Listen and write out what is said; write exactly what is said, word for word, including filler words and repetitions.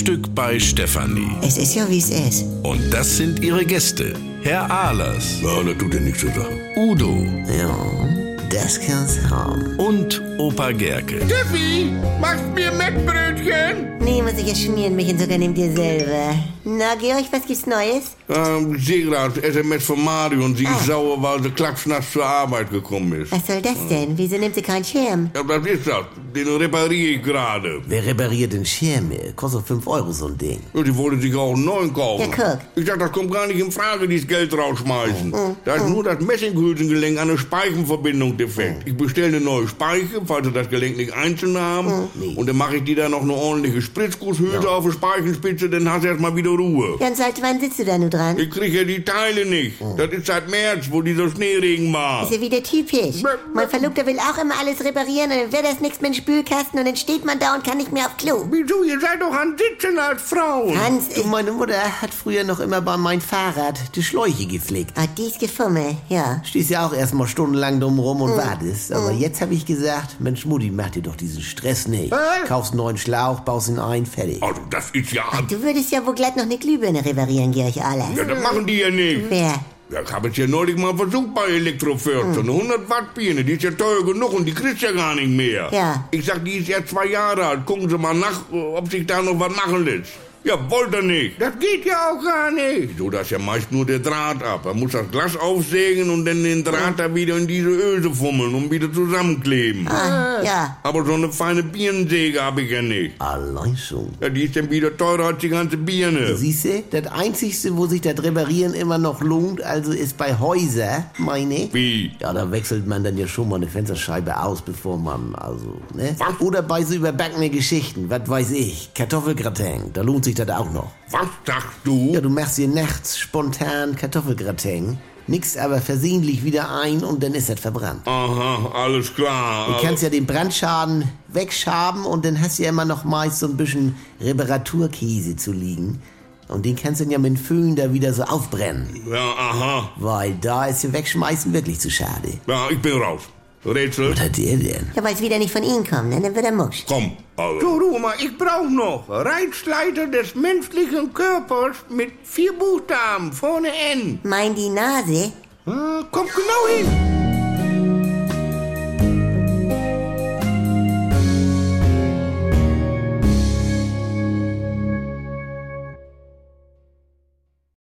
Frühstück bei Stefanie. Es ist ja, wie es ist. Und das sind ihre Gäste. Herr Ahlers. Ja, das tut ja nichts zur Sache. Udo. Ja, das kann's haben. Und Opa Gerke. Steffi, machst mir Mettbrötchen? Nee, muss ich jetzt schmieren, mich und sogar nehmt ihr selber. Na, Georg, was gibt's Neues? Ähm, ich sehe gerade S M S von Mario und sie Ah. ist sauer, weil sie klatschnass zur Arbeit gekommen ist. Was soll das denn? Wieso nimmt sie keinen Schirm? Ja, das ist das. Den repariere ich gerade. Wer repariert denn Schirme? Kostet fünf Euro so ein Ding. Und die wollte sich auch einen neuen kaufen. Ja, guck. Ich dachte, das kommt gar nicht in Frage, dieses Geld rausschmeißen. Da ist nur das Messinghülsengelenk an der Speichenverbindung defekt. Ich bestelle eine neue Speiche, falls sie das Gelenk nicht einzeln haben. Nee. Und dann mache ich dir da noch eine ordentliche Spritzgusshülse auf der Speichenspitze, dann hast du erstmal wieder Ruhe. Ja, und seit wann sitzt du da nur dran? Ich kriege ja die Teile nicht. Das ist seit März, wo dieser Schneeregen war. Ist ja wieder typisch. Mein Verlobter will auch immer alles reparieren und dann wird das nichts mit dem Spülkasten und dann steht man da und kann nicht mehr auf Klo. Wieso? Ihr seid doch an Sitzen als Frauen. Hans, Du, meine Mutter hat früher noch immer bei meinem Fahrrad die Schläuche gepflegt. ah, dies Gefummel, ja. Stehst ja auch erstmal stundenlang dumm rum und wartest. Aber jetzt habe ich gesagt, Mensch Mutti, mach dir doch diesen Stress nicht. Was? Kaufst einen neuen Schlauch, baust ihn ein, fertig. Also, das ist ja... Du würdest ja wohl glatt noch eine Glühbirne reparieren, Georg Ahlers. Ja, das machen die ja nicht. Wer? Ja, ich habe es ja neulich mal versucht bei Elektroförster. Eine hundert Watt Birne, die ist ja teuer genug und die kriegst ja gar nicht mehr. Ja. Ich sag, die ist ja zwei Jahre alt. Gucken Sie mal nach, ob sich da noch was machen lässt. Ja, wollte er nicht. Das geht ja auch gar nicht. So, da ist ja meist nur der Draht ab. Er muss das Glas aufsägen und dann den Draht da wieder in diese Öse fummeln und wieder zusammenkleben. Ah, ja. Aber so eine feine Birnensäge habe ich ja nicht. Allein schon. Ja, die ist dann wieder teurer als die ganze Birne. Siehst du, das Einzigste, wo sich das Reparieren immer noch lohnt, also ist bei Häuser, meine. Wie? Ja, da wechselt man dann ja schon mal eine Fensterscheibe aus, bevor man, also, ne? Was? Oder bei so überbackene Geschichten, was weiß ich, Kartoffelgratin, da lohnt sich das auch noch. Was sagst du? Ja, du machst dir nachts spontan Kartoffelgratin, nix aber versehentlich wieder ein und dann ist das verbrannt. Aha, alles klar. Du kannst ja den Brandschaden wegschaben und dann hast du ja immer noch meist so ein bisschen Reparaturkäse zu liegen. Und den kannst du dann ja mit dem Föhn da wieder so aufbrennen. Ja, aha. Weil da ist ja Wegschmeißen wirklich zu schade. Ja, ich bin raus. Rätsel? Was hat der denn? Ja, weil es wieder nicht von Ihnen kommt, ne? Dann wird er musch. Komm, also. So, du mal, ich brauch noch Reizleiter des menschlichen Körpers mit vier Buchstaben, vorne N. Mein die Nase? Hm, kommt genau hin.